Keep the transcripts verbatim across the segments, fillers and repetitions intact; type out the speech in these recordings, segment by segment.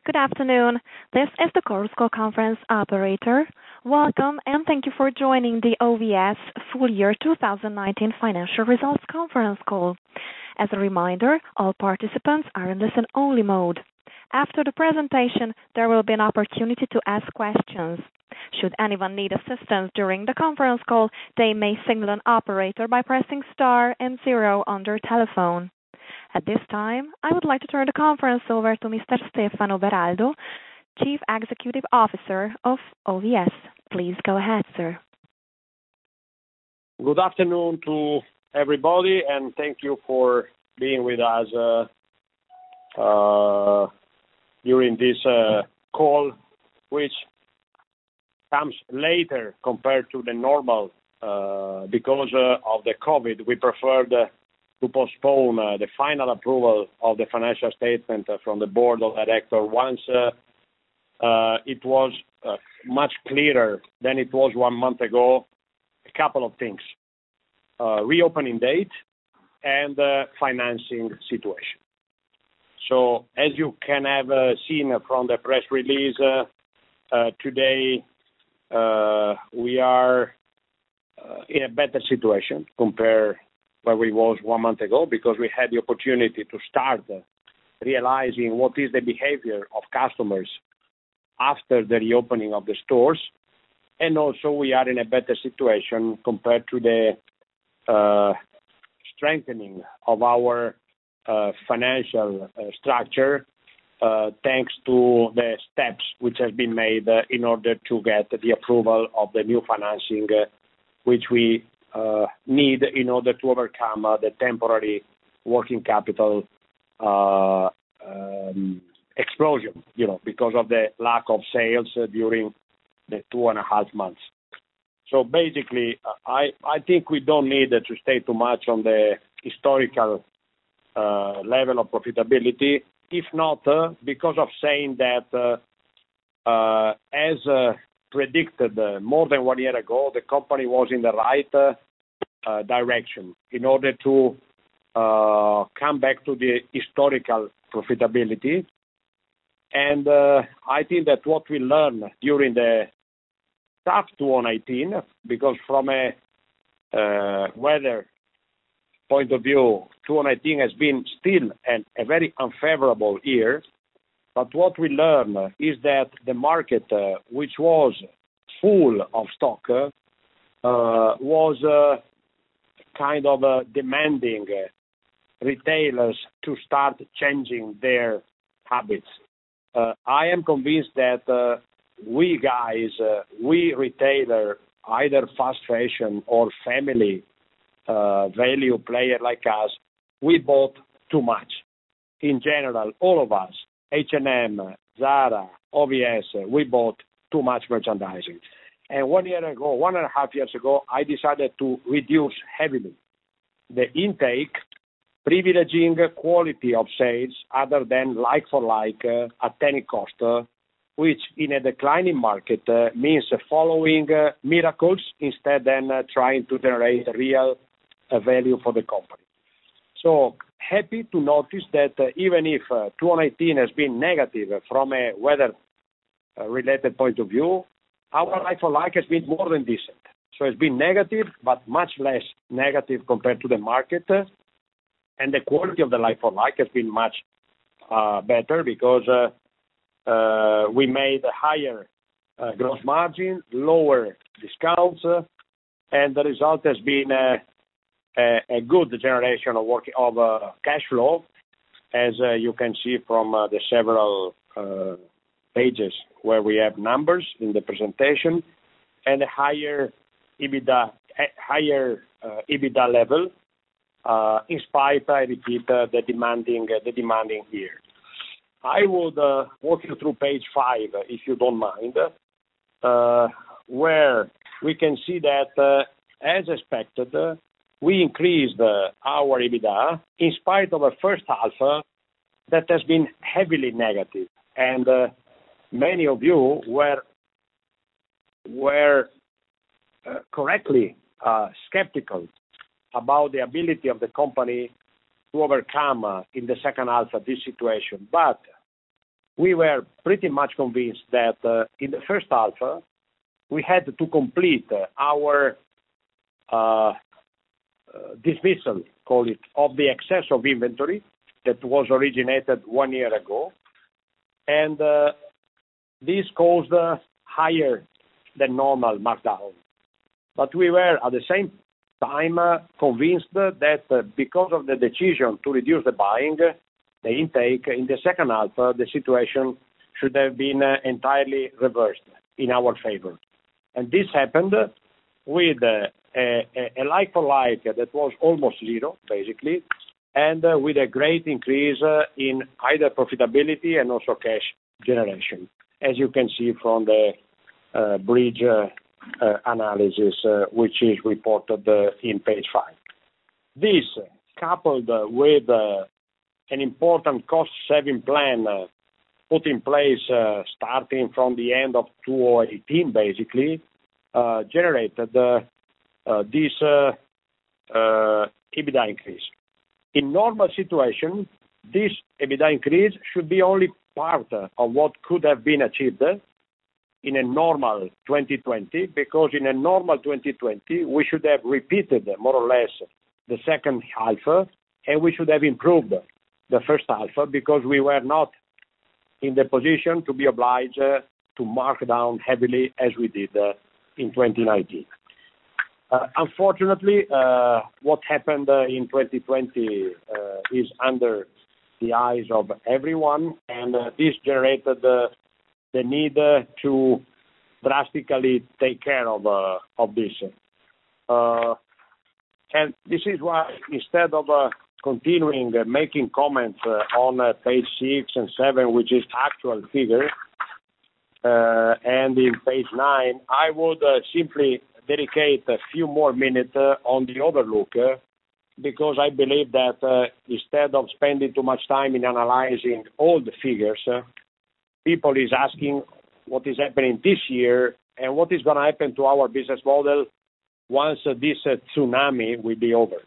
Good afternoon. This is the Chorus Call conference operator. Welcome, and thank you for joining the O V S full year two thousand nineteen financial results conference call. As a reminder, all participants are in listen-only mode. After the presentation, there will be an opportunity to ask questions. Should anyone need assistance during the conference call, they may signal an operator by pressing star and zero on their telephone. At this time, I would like to turn the conference over to Mister Stefano Beraldo, Chief Executive Officer of O V S. Please go ahead, sir. Good afternoon to everybody, and thank you for being with us uh, uh, during this uh, call, which comes later compared to the normal uh, because uh, of the COVID. We preferred uh, to postpone uh, the final approval of the financial statement uh, from the board of directors once uh, uh, it was uh, much clearer than it was one month ago. A couple of things: uh, reopening date and uh, financing situation. So, as you can have uh, seen from the press release uh, uh, today, uh, we are uh, in a better situation compared where we was one month ago, because we had the opportunity to start uh, realizing what is the behavior of customers after the reopening of the stores. And also we are in a better situation compared to the uh, strengthening of our uh, financial uh, structure, uh, thanks to the steps which have been made uh, in order to get the approval of the new financing, uh, which we Uh, need in order to overcome uh, the temporary working capital uh, um, explosion, you know, because of the lack of sales uh, during the two and a half months. So basically, uh, I, I think we don't need uh, to stay too much on the historical uh, level of profitability, if not uh, because of saying that uh, uh, as uh, predicted uh, more than one year ago, the company was in the right uh, uh, direction in order to uh, come back to the historical profitability. And uh, I think that what we learned during the tough two thousand nineteen, because from a uh, weather point of view, two thousand nineteen has been still an, a very unfavorable year. But what we learned is that the market, uh, which was full of stock, uh, was uh, kind of uh, demanding uh, retailers to start changing their habits. Uh, I am convinced that uh, we guys, uh, we retailer, either fast fashion or family uh, value player like us, we bought too much. In general, all of us, H and M, Zara, O V S, we bought too much merchandising. And one year ago, one and a half years ago, I decided to reduce heavily the intake, privileging quality of sales other than like-for-like uh, at any cost, uh, which in a declining market uh, means following uh, miracles instead than uh, trying to generate real uh, value for the company. So happy to notice that uh, even if uh, two thousand nineteen has been negative from a weather-related uh, point of view, our like-for-like has been more than decent. So it's been negative, but much less negative compared to the market. Uh, and the quality of the like-for-like has been much uh, better because uh, uh, we made a higher uh, gross margin, lower discounts, uh, and the result has been uh, A, a good generation of work of uh, cash flow, as uh, you can see from uh, the several uh, pages where we have numbers in the presentation, and a higher EBITDA, a higher uh, EBITDA level, uh, in spite, I repeat, uh, the demanding uh, the demanding year. I would uh, walk you through page five, uh, if you don't mind, uh, where we can see that, uh, as expected. Uh, We increased uh, our EBITDA in spite of a first half uh, that has been heavily negative, and uh, many of you were were uh, correctly uh, skeptical about the ability of the company to overcome uh, in the second half of this situation. But we were pretty much convinced that uh, in the first half, uh, we had to complete uh, our uh, uh, dismissal, call it, of the excess of inventory that was originated one year ago. And uh, this caused uh, higher than normal markdown. But we were at the same time uh, convinced that uh, because of the decision to reduce the buying, the intake, in the second half, uh, the situation should have been uh, entirely reversed in our favor. And this happened with uh, a, a like-for-like that was almost zero, basically, and uh, with a great increase uh, in either profitability and also cash generation, as you can see from the uh, bridge uh, uh, analysis, uh, which is reported uh, in page five. This, coupled uh, with uh, an important cost-saving plan uh, put in place uh, starting from the end of two thousand eighteen, basically, uh, generated uh, uh, this uh, uh, EBITDA increase. In normal situation, this EBITDA increase should be only part of what could have been achieved in a normal twenty twenty, because in a normal twenty twenty, we should have repeated more or less the second half, and we should have improved the first half, because we were not in the position to be obliged uh, to mark down heavily as we did uh, in twenty nineteen. Uh, unfortunately, uh, what happened uh, in twenty twenty uh, is under the eyes of everyone, and uh, this generated uh, the need uh, to drastically take care of uh, of this. Uh, and this is why, instead of uh, continuing uh, making comments uh, on uh, page six and seven, which is actual figure, uh, and in page nine, I would uh, simply dedicate a few more minutes uh, on the overlook, uh, because I believe that uh, instead of spending too much time in analyzing all the figures, uh, people is asking what is happening this year and what is going to happen to our business model once uh, this uh, tsunami will be over.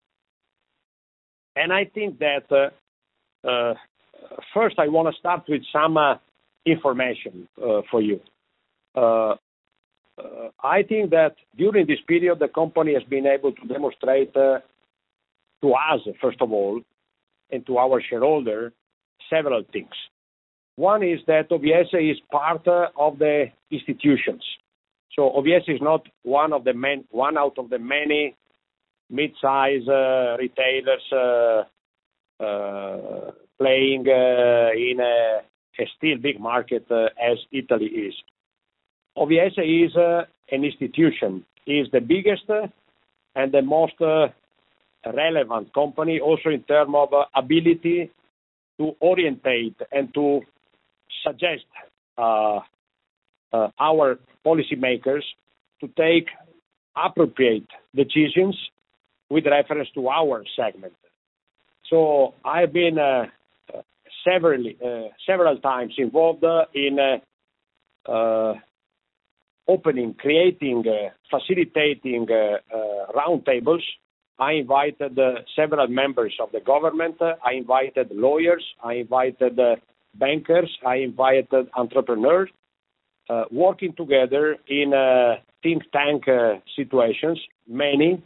And I think that uh, uh, first I want to start with some uh, information uh, for you. Uh, uh, I think that during this period, the company has been able to demonstrate uh, to us, first of all, and to our shareholder, several things. One is that O V S is part uh, of the institutions. So O V S is not one of the man, one out of the many mid-size uh, retailers uh, uh, playing uh, in a, a still big market uh, as Italy is. O V S is uh, an institution, is the biggest uh, and the most uh, relevant company, also in terms of uh, ability to orientate and to suggest uh, uh, our policymakers to take appropriate decisions with reference to our segment. So I've been uh, several, uh, several times involved uh, in uh, uh, opening, creating, uh, facilitating uh, uh, roundtables. I invited uh, several members of the government. Uh, I invited lawyers. I invited uh, bankers. I invited entrepreneurs, uh, working together in uh, think tank uh, situations, many,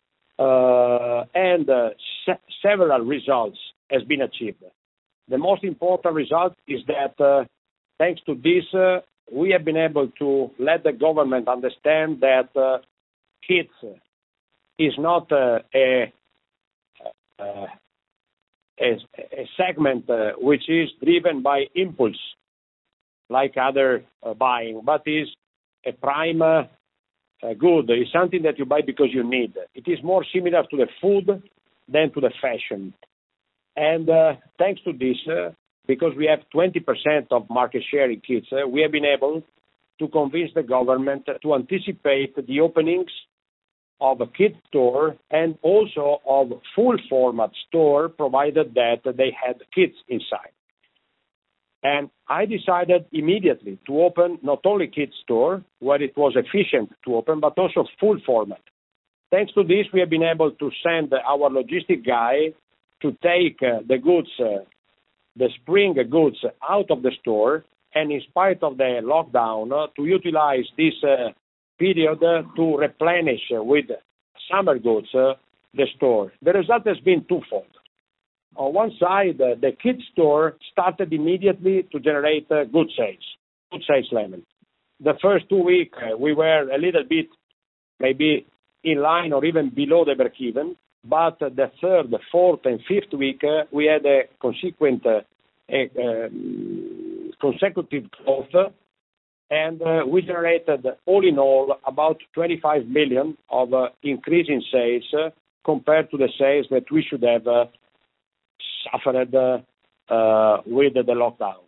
uh, and uh, se- several results has been achieved. The most important result is that uh, thanks to this, uh, we have been able to let the government understand that uh, kids is not uh, a, a, a, a segment uh, which is driven by impulse, like other uh, buying, but is a prime uh, uh, good. It's something that you buy because you need. It is more similar to the food than to the fashion. And uh, thanks to this, uh, because we have twenty percent of market share in kids, uh, we have been able to convince the government to anticipate the openings of a kid store and also of full format store, provided that they had kids inside. And I decided immediately to open not only kids store, where it was efficient to open, but also full format. Thanks to this, we have been able to send our logistic guy to take uh, the goods uh, the spring goods out of the store, and in spite of the lockdown, uh, to utilize this uh, period uh, to replenish uh, with summer goods uh, the store. The result has been twofold. On one side, uh, the kids store started immediately to generate uh, good sales, good sales level. The first two weeks, uh, we were a little bit maybe in line or even below the break-even, but uh, the third, the fourth, and fifth week, uh, we had a consequent, uh, a, uh, consecutive growth, and uh, we generated, all in all, about twenty-five million of uh, increase in sales uh, compared to the sales that we should have uh, suffered uh, uh, with the lockdown.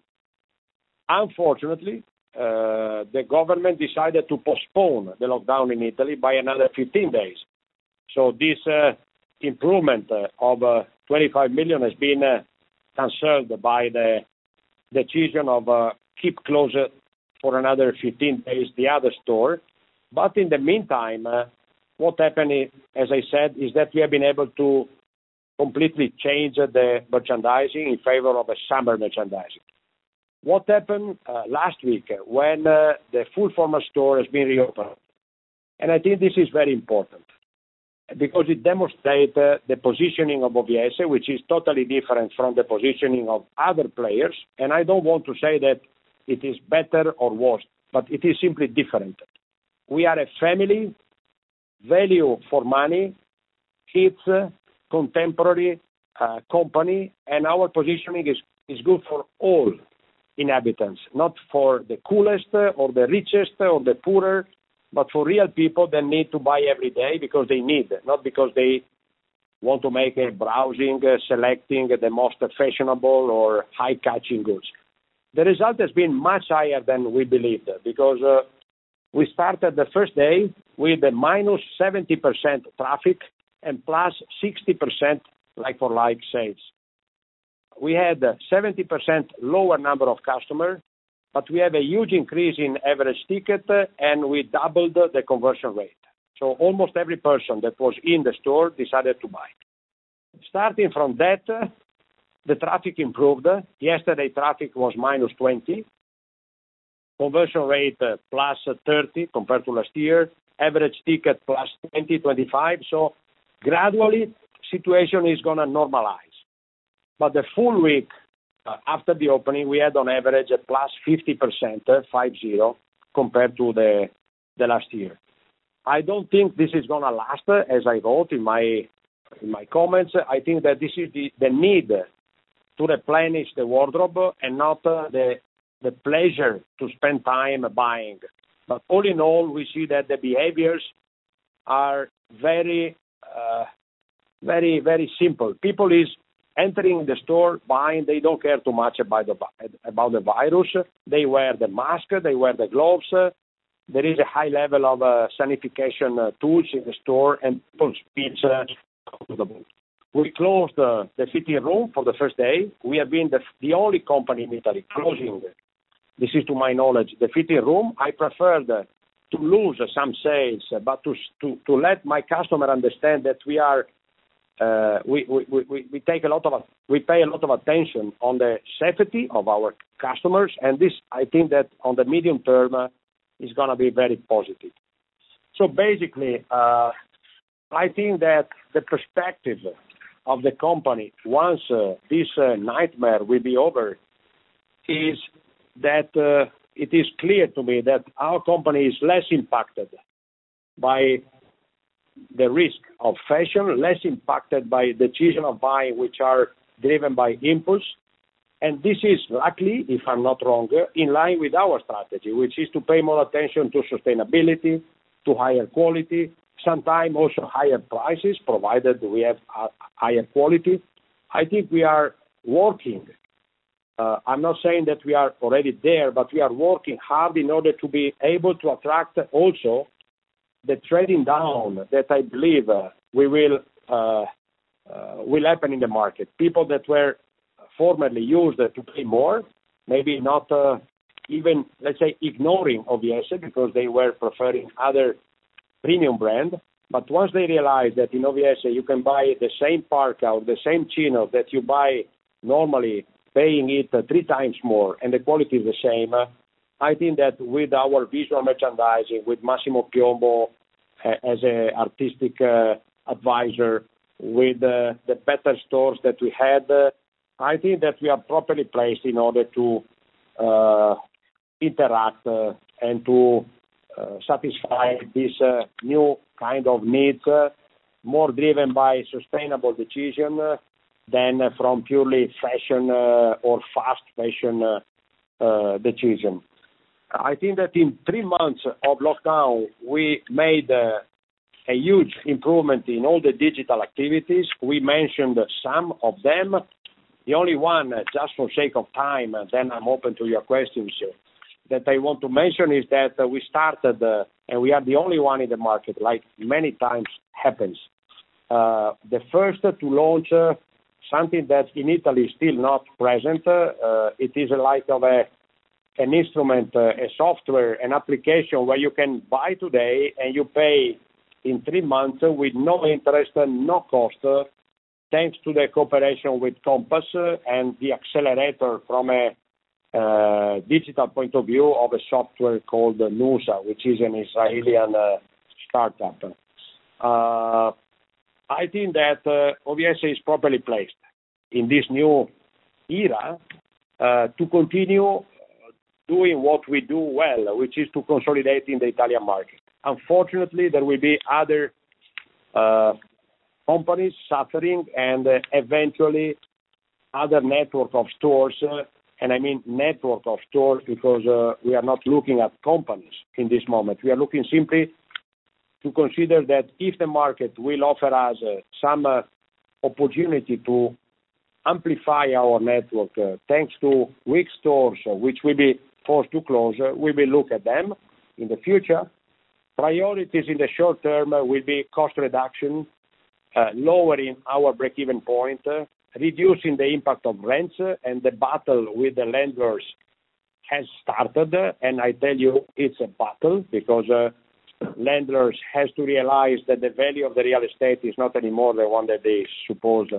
Unfortunately, uh, the government decided to postpone the lockdown in Italy by another fifteen days. So this uh, improvement uh, of uh, twenty-five million has been uh, cancelled by the decision of uh, keep closed for another fifteen days the other store. But in the meantime, uh, what happened, is, as I said, is that we have been able to completely change the merchandising in favor of a summer merchandising. What happened uh, last week when uh, the full format store has been reopened? And I think this is very important because it demonstrates uh, the positioning of O V S, which is totally different from the positioning of other players. And I don't want to say that it is better or worse, but it is simply different. We are a family, value for money, kids, contemporary uh, company, and our positioning is, is good for all inhabitants, not for the coolest or the richest or the poorer, but for real people that need to buy every day because they need, not because they want to make a browsing, uh, selecting the most fashionable or high-catching goods. The result has been much higher than we believed because uh, we started the first day with a minus seventy percent traffic and plus sixty percent like-for-like sales. We had a seventy percent lower number of customers, but we have a huge increase in average ticket uh, and we doubled the conversion rate. So almost every person that was in the store decided to buy. Starting from that, uh, the traffic improved. Yesterday, traffic was minus twenty. Conversion rate uh, plus thirty compared to last year. Average ticket plus twenty, twenty-five. So gradually, situation is going to normalize. But the full week uh, after the opening, we had on average a plus fifty percent, uh, five zero, compared to the, the last year. I don't think this is going to last, uh, as I wrote in my in my comments. I think that this is the, the need to replenish the wardrobe and not uh, the the pleasure to spend time buying. But all in all, we see that the behaviors are very, uh, very, very simple. People is entering the store, buying. They don't care too much about the about the virus. They wear the mask. They wear the gloves. There is a high level of uh, sanitation uh, tools in the store, and people speak uh, comfortable. We closed uh, the fitting room for the first day. We have been the, the only company in Italy closing, this is to my knowledge, the fitting room. I preferred uh, to lose uh, some sales, uh, but to, to to let my customer understand that we are uh, we, we, we, we take a lot of we pay a lot of attention on the safety of our customers, and this I think that on the medium term uh, is going to be very positive. So basically, uh, I think that the perspective of the company once uh, this uh, nightmare will be over is that uh, it is clear to me that our company is less impacted by the risk of fashion, less impacted by decision of buying which are driven by impulse. And this is luckily, if I'm not wrong, in line with our strategy, which is to pay more attention to sustainability, to higher quality, sometimes also higher prices, provided we have a higher quality. I think we are working. Uh, I'm not saying that we are already there, but we are working hard in order to be able to attract also the trading down that I believe uh, we will uh, uh, will happen in the market. People that were formerly used to pay more, maybe not uh, even, let's say, ignoring O V S because they were preferring other premium brand, but once they realize that in O V S you can buy the same parka or the same chino that you buy normally paying it uh, three times more and the quality is the same, uh, I think that with our visual merchandising, with Massimo Piombo uh, as an artistic uh, advisor, with uh, the better stores that we had, uh, I think that we are properly placed in order to uh, interact uh, and to uh, satisfy this uh, new kind of needs, uh, more driven by sustainable decision uh, than uh, from purely fashion uh, or fast fashion uh, uh, decision. I think that in three months of lockdown, we made uh, a huge improvement in all the digital activities. We mentioned some of them. The only one, uh, just for sake of time, uh, then I'm open to your questions, uh, that I want to mention is that uh, we started, uh, and we are the only one in the market, like many times happens, uh, the first to launch uh, something that in Italy is still not present. Uh, it is a like of a an instrument, uh, a software, an application where you can buy today and you pay in three months with no interest and no cost, uh, thanks to the cooperation with Compass uh, and the accelerator from a uh, digital point of view of a software called Nusa, which is an Israeli uh, startup. Uh, I think that uh, O V S is properly placed in this new era uh, to continue doing what we do well, which is to consolidate in the Italian market. Unfortunately, there will be other uh, companies suffering and uh, eventually other network of stores, uh, and I mean network of stores because uh, we are not looking at companies in this moment. We are looking simply to consider that if the market will offer us uh, some uh, opportunity to amplify our network uh, thanks to weak stores, uh, which will be forced to close, uh, we will look at them in the future. Priorities in the short term uh, will be cost reduction, uh, lowering our break-even point, uh, reducing the impact of rents, uh, and the battle with the landlords has started, uh, and I tell you it's a battle because uh, landlords has to realize that the value of the real estate is not anymore the one that they supposed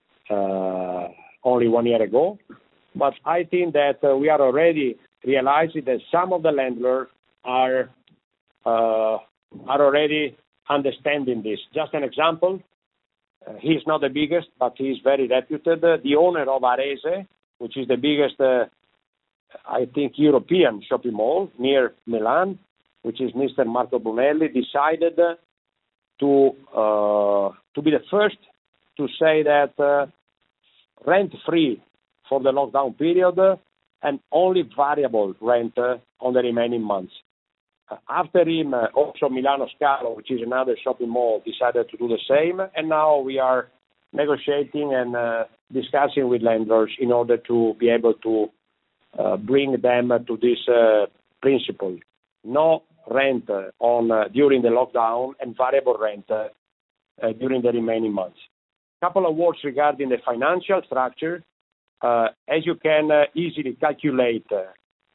uh, only one year ago. But I think that uh, we are already realizing that some of the landlords are uh, are already understanding this. Just an example, uh, he's not the biggest, but he's very reputed. Uh, the owner of Arese, which is the biggest, uh, I think, European shopping mall near Milan, which is Mister Marco Brunelli, decided uh, to uh, to be the first to say that uh, rent-free for the lockdown period uh, and only variable rent uh, on the remaining months. Uh, after him, uh, also Milano Scalo, which is another shopping mall, decided to do the same, and now we are negotiating and uh, discussing with landlords in order to be able to uh, bring them uh, to this uh, principle. No rent uh, on uh, during the lockdown and variable rent uh, uh, during the remaining months. A couple of words regarding the financial structure. Uh, as you can uh, easily calculate, uh,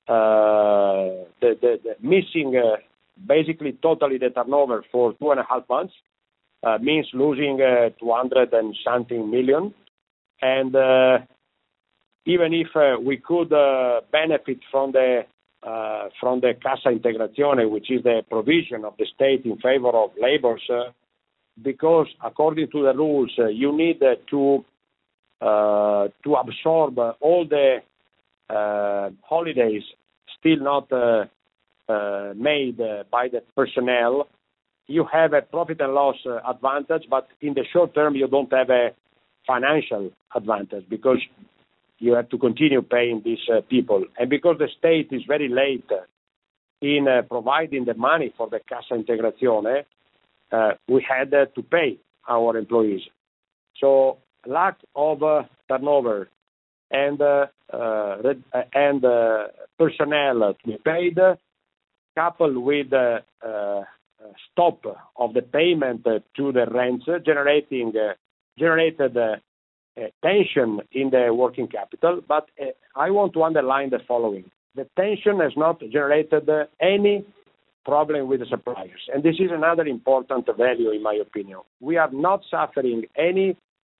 uh, the, the, the missing uh, basically totally the turnover for two and a half months uh, means losing uh, two hundred and something million. And uh, even if uh, we could uh, benefit from the uh, from the Cassa Integrazione, which is the provision of the state in favor of laborers, uh, because according to the rules, uh, you need uh, to uh, to absorb uh, all the uh, holidays still not uh, uh, made uh, by the personnel. You have a profit and loss uh, advantage, but in the short term you don't have a financial advantage because you have to continue paying these uh, people. And because the state is very late in uh, providing the money for the Cassa Integrazione, uh, we had uh, to pay our employees. So lack of uh, turnover and uh, uh, and uh, personnel to be paid, coupled with uh, uh, stop of the payment uh, to the rents, uh, generating uh, generated uh, uh, tension in the working capital. But uh, I want to underline the following: the tension has not generated uh, any problem with the suppliers, and this is another important value in my opinion. We are not suffering any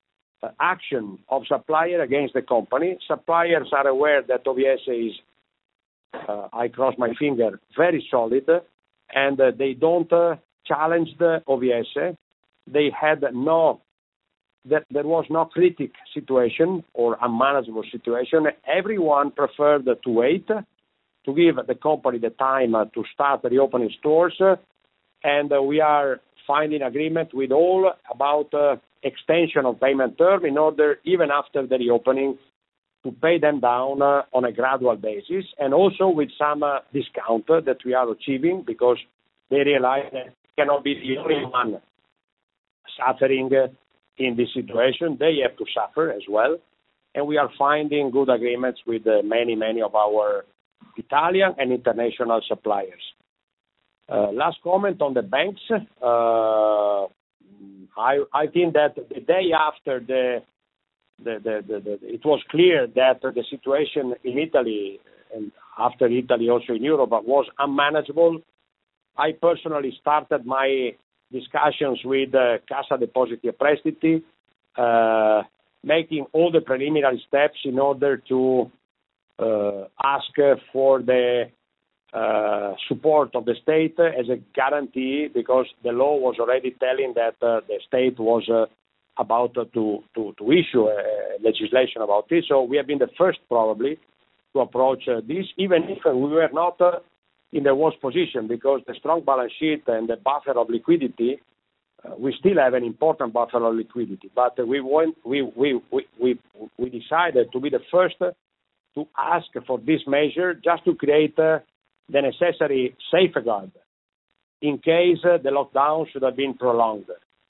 uh, action of supplier against the company. Suppliers are aware that O V S is, uh, I cross my finger, very solid, and uh, they don't uh, challenge the O V S. They had no, that there was no critic situation or unmanageable situation. Everyone preferred to wait, to give the company the time uh, to start reopening stores, uh, and uh, we are finding agreement with all about uh, extension of payment term in order, even after the reopening, to pay them down uh, on a gradual basis, and also with some uh, discount uh, that we are achieving, because they realize that we cannot be the only one suffering uh, in this situation. They have to suffer as well, and we are finding good agreements with uh, many, many of our Italian and international suppliers. Uh, last comment on the banks. Uh, I, I think that the day after the, the, the, the, the it was clear that the situation in Italy, and after Italy also in Europe, was unmanageable, I personally started my discussions with uh, Cassa Depositi e Prestiti, uh, making all the preliminary steps in order to uh, ask for the uh, support of the state as a guarantee, because the law was already telling that uh, the state was uh, about uh, to, to, to issue a legislation about this. So we have been the first probably to approach uh, this, even if uh, we were not uh, in the worst position, because the strong balance sheet and the buffer of liquidity, uh, we still have an important buffer of liquidity. But uh, we, want, we, we, we, we, we decided to be the first uh, to ask for this measure, just to create uh, the necessary safeguard in case uh, the lockdown should have been prolonged.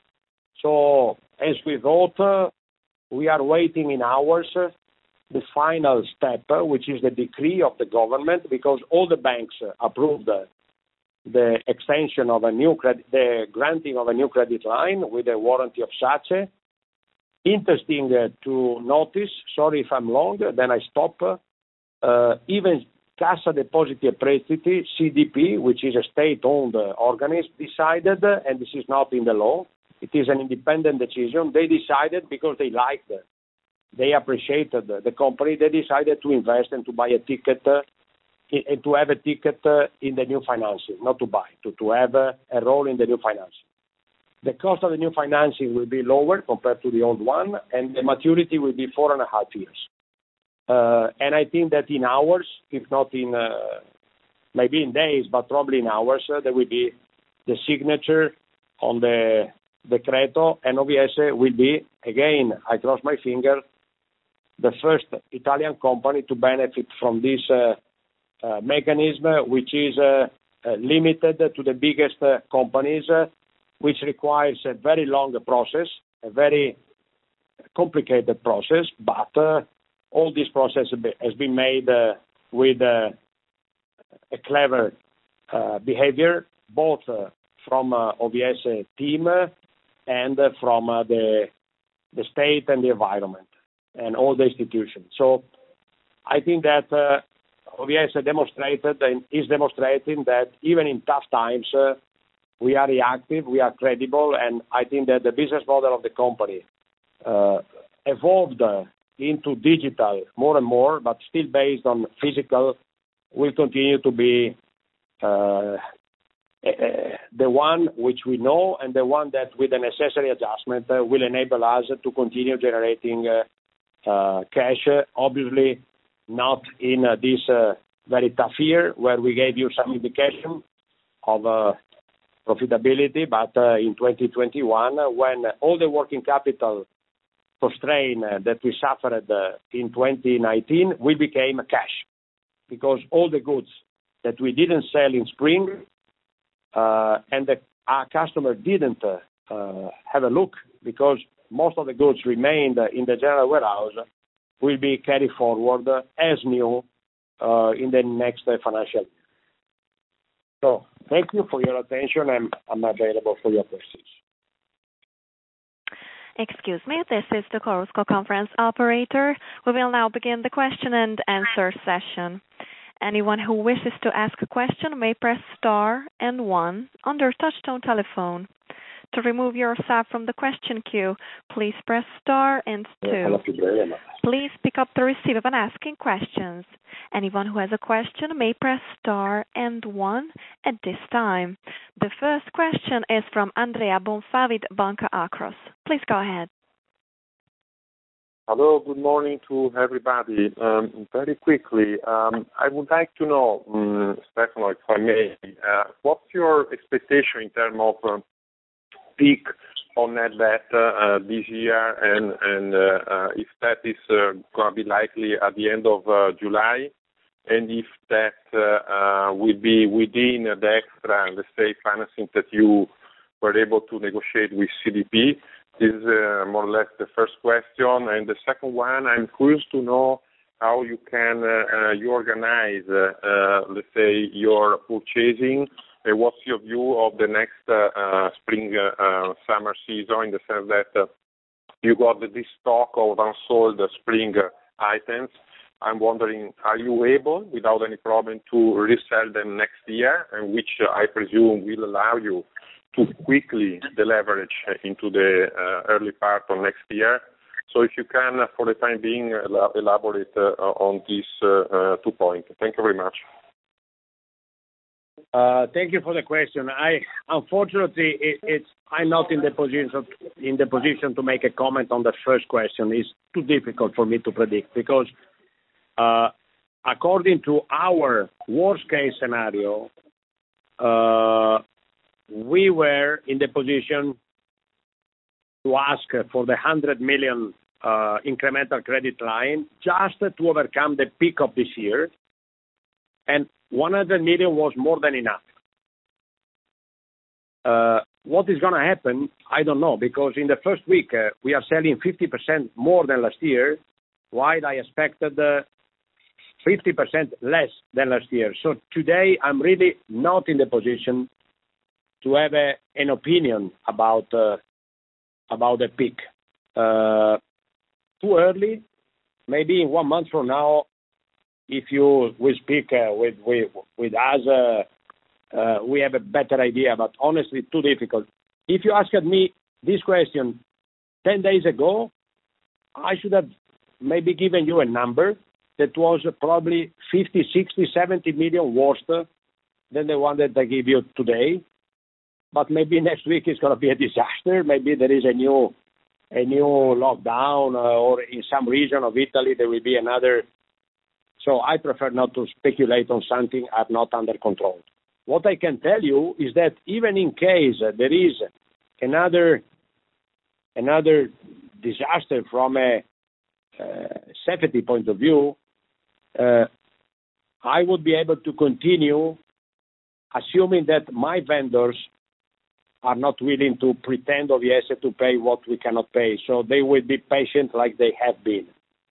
So, as we wrote, uh, we are waiting in hours uh, the final step, uh, which is the decree of the government, because all the banks uh, approved uh, the extension of a new credit, the granting of a new credit line with a warranty of SACE. Interesting uh, to notice, sorry if I'm long, then I stop, uh, even Cassa Depositi e Prestiti, C D P, which is a state-owned uh, organism, decided, uh, and this is not in the law, it is an independent decision, they decided, because they liked it, they appreciated the company, they decided to invest and to buy a ticket, uh, and to have a ticket uh, in the new financing, not to buy, to, to have uh, a role in the new financing. The cost of the new financing will be lower compared to the old one, and the maturity will be four and a half years. Uh, and I think that in hours, if not in, uh, maybe in days, but probably in hours, uh, there will be the signature on the decreto, and O V S will be, again, I cross my finger, the first Italian company to benefit from this uh, uh, mechanism, which is uh, uh, limited to the biggest uh, companies, uh, which requires a very long process, a very complicated process, but uh, all this process has been made uh, with uh, a clever uh, behavior, both uh, from uh, O V S team uh, and uh, from uh, the, the state and the environment and all the institutions. So I think that uh, O V S demonstrated and is demonstrating that even in tough times, uh, we are reactive, we are credible, and I think that the business model of the company uh, evolved uh, into digital more and more, but still based on physical, will continue to be uh, uh, the one which we know, and the one that, with the necessary adjustment, uh, will enable us to continue generating uh, uh, cash, uh, obviously not in uh, this uh, very tough year where we gave you some indication of uh, profitability, but uh, in twenty twenty-one, uh, when all the working capital constraint uh, that we suffered uh, in twenty nineteen, we became cash, because all the goods that we didn't sell in spring uh, and the, our customer didn't uh, uh, have a look, because most of the goods remained uh, in the general warehouse, will be carried forward uh, as new uh, in the next uh, financial year. So thank you for your attention, and I'm available for your questions. Excuse me, this is the Chorus Call conference operator. We will now begin the question and answer session. Anyone who wishes to ask a question may press star and one on their touchtone telephone. To remove yourself from the question queue, please press star and two. Please pick up the receiver when asking questions. Anyone who has a question may press star and one at this time. The first question is from Andrea Bonfà with Banca Akros. Please go ahead. Hello, good morning to everybody. Um, very quickly, um, I would like to know, um, Stefano, if I may, uh, what's your expectation in terms of uh, peak on net debt uh, this year, and, and uh, uh, if that is uh, going to be likely at the end of uh, July, and if that uh, uh, will be within the extra, let's say, financing that you were able to negotiate with C D P. This is uh, more or less the first question. And the second one, I'm curious to know how you can uh, uh, you organize, uh, uh, let's say, your purchasing. Uh, what's your view of the next uh, uh, spring uh, uh, summer season, in the sense that uh, you got this stock of unsold spring uh, items. I'm wondering, are you able, without any problem, to resell them next year, and which uh, I presume will allow you to quickly deleverage into the uh, early part of next year? So if you can, uh, for the time being, uh, elaborate uh, on these uh, uh, two points. Thank you very much. Uh, thank you for the question. I unfortunately, it, it's I'm not in the position in the position to make a comment on the first question. It's too difficult for me to predict, because uh, according to our worst case scenario, uh, we were in the position to ask for the one hundred million uh, incremental credit line just to overcome the peak of this year, and one hundred million was more than enough. Uh, what is going to happen, I don't know, because in the first week uh, we are selling fifty percent more than last year, while I expected uh, fifty percent less than last year. So today I'm really not in the position to have a, an opinion about uh, about the peak. Uh, too early. Maybe in one month from now, if you will speak uh, with, with with us, uh, uh, we have a better idea. But honestly, too difficult. If you asked me this question ten days ago, I should have maybe given you a number that was probably fifty, sixty, seventy million worse than the one that I give you today. But maybe next week it's going to be a disaster. Maybe there is a new a new lockdown, uh, or in some region of Italy there will be another. So I prefer not to speculate on something I'm not under control. What I can tell you is that even in case uh, there is another another disaster from a uh, safety point of view, uh, I would be able to continue, assuming that my vendors are not willing to pretend O V S to pay what we cannot pay. So they will be patient like they have been.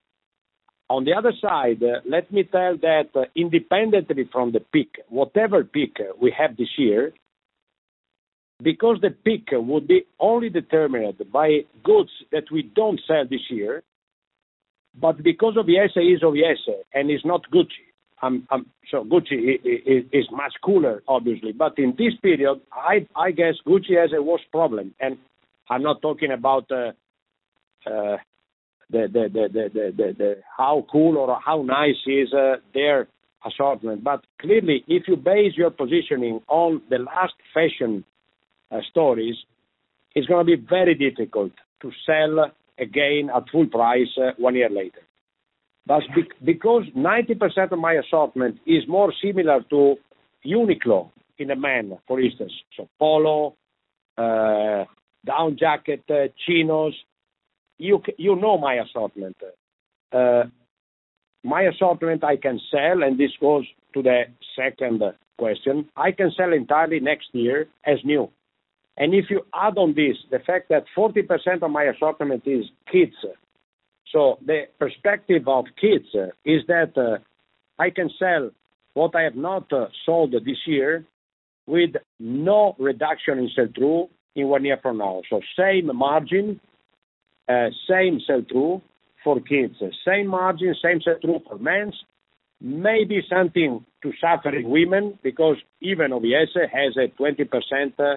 On the other side, uh, let me tell that uh, independently from the peak, whatever peak we have this year, because the peak would be only determined by goods that we don't sell this year, but because O V S is O V S and is not Gucci. Um, um, so Gucci is, is much cooler, obviously. But in this period, I, I guess Gucci has a worse problem. And I'm not talking about uh, uh, the, the, the, the, the, the, the how cool or how nice is uh, their assortment. But clearly, if you base your positioning on the last fashion uh, stories, it's going to be very difficult to sell again at full price uh, one year later. But because ninety percent of my assortment is more similar to Uniqlo in a man, for instance, so polo, uh, down jacket, uh, chinos, you you know my assortment. Uh, my assortment I can sell, and this goes to the second question, I can sell entirely next year as new. And if you add on this the fact that forty percent of my assortment is kids, so the perspective of kids uh, is that uh, I can sell what I have not uh, sold this year with no reduction in sell-through in one year from now. So same margin, uh, same sell-through for kids, same margin, same sell-through for men's, maybe something to suffering women, because even O V S has a twenty percent uh,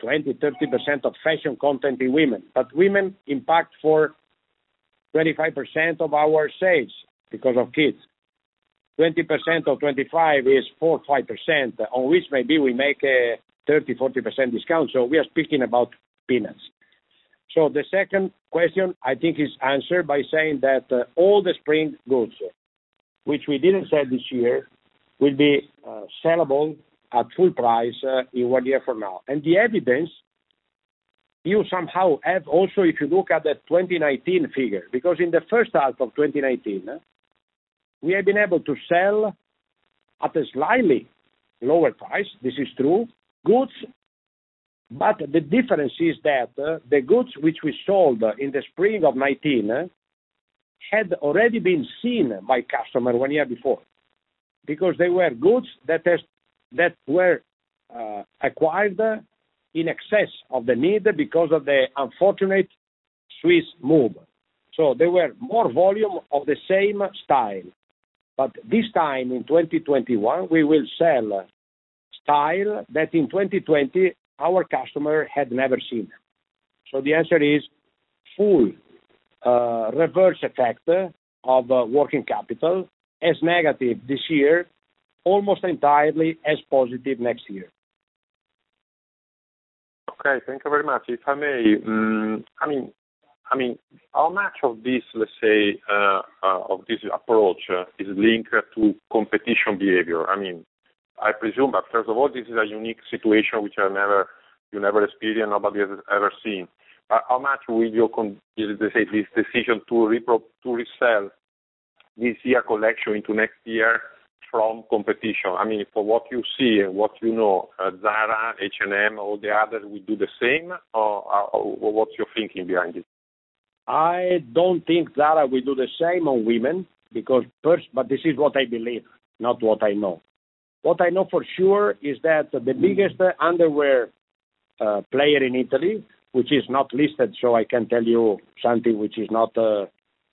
twenty, thirty percent of fashion content in women, but women impact for twenty-five percent of our sales because of kids. twenty percent of twenty-five is four or five percent, on which maybe we make a thirty, forty percent discount. So we are speaking about peanuts. So the second question, I think, is answered by saying that uh, all the spring goods, which we didn't sell this year, will be uh, sellable at full price uh, in one year from now. And the evidence you somehow have also if you look at the twenty nineteen figure, because in the first half of twenty nineteen, uh, we have been able to sell at a slightly lower price, this is true, goods, but the difference is that uh, the goods which we sold uh, in the spring of nineteen uh, had already been seen by customer one year before, because they were goods that, has, that were uh, acquired uh, in excess of the need because of the unfortunate Swiss move. So there were more volume of the same style. But this time in twenty twenty-one, we will sell style that in twenty twenty our customer had never seen. So the answer is full uh, reverse effect of uh, working capital, as negative this year, almost entirely as positive next year. Okay, thank you very much. If I may, um, I mean, I mean, how much of this, let's say, uh, uh, of this approach uh, is linked to competition behavior? I mean, I presume, but first of all, this is a unique situation which I never, you never experienced, nobody has ever seen. Uh, how much will you, con- let's say, this decision to repro- to resell this year collection into next year from competition? I mean, for what you see and what you know, uh, Zara, H and M, all the others will do the same, or, or, or what's your thinking behind it? I don't think Zara will do the same on women, because first, but this is what I believe, not what I know. What I know for sure is that the biggest underwear uh, player in Italy, which is not listed, so I can tell you something which is not uh,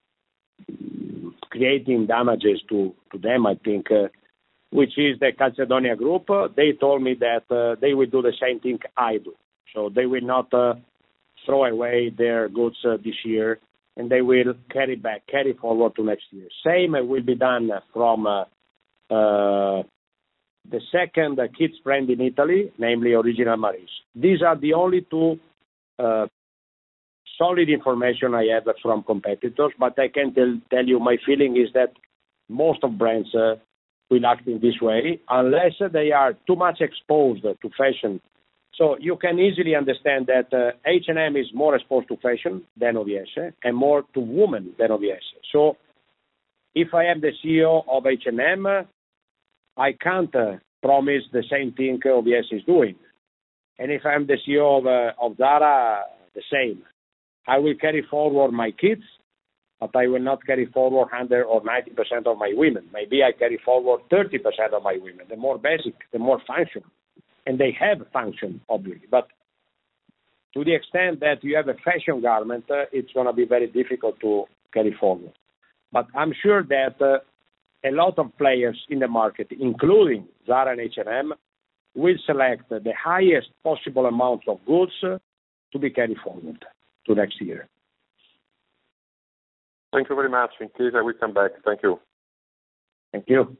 creating damages to, to them, I think, uh, which is the Calzedonia Group. Uh, they told me that uh, they will do the same thing I do. So they will not uh, throw away their goods uh, this year, and they will carry back, carry forward to next year. Same will be done from uh, uh, the second uh, kids brand in Italy, namely Original Maris. These are the only two uh, solid information I have from competitors, but I can tell, tell you my feeling is that most of brands uh, will act in this way, unless they are too much exposed to fashion. So you can easily understand that uh, H and M is more exposed to fashion than O V S, and more to women than O V S. So if I am the C E O of H and M, I can't uh, promise the same thing O V S is doing. And if I'm the C E O of, uh, of Zara, the same. I will carry forward my kids, but I will not carry forward one hundred or ninety percent of my women. Maybe I carry forward thirty percent of my women, the more basic, the more function. And they have function, obviously. But to the extent that you have a fashion garment, uh, it's going to be very difficult to carry forward. But I'm sure that uh, a lot of players in the market, including Zara and H and M, will select the highest possible amount of goods uh, to be carried forward to next year. Thank you very much. In case I will come back. Thank you. Thank you.